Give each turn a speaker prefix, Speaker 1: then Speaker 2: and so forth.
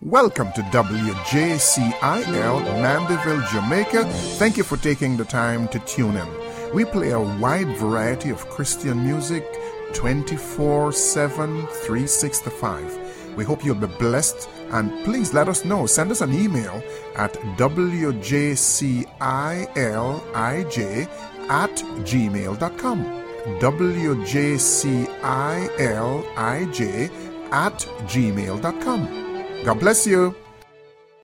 Speaker 1: Welcome to WJCIL, Mandeville, Jamaica. Thank you for taking the time to tune in. We play a wide variety of Christian music 24/7, 365. We hope you'll be blessed, and please let us know. Send us an email at wjcilij@gmail.com. wjcilij@gmail.com. God bless you.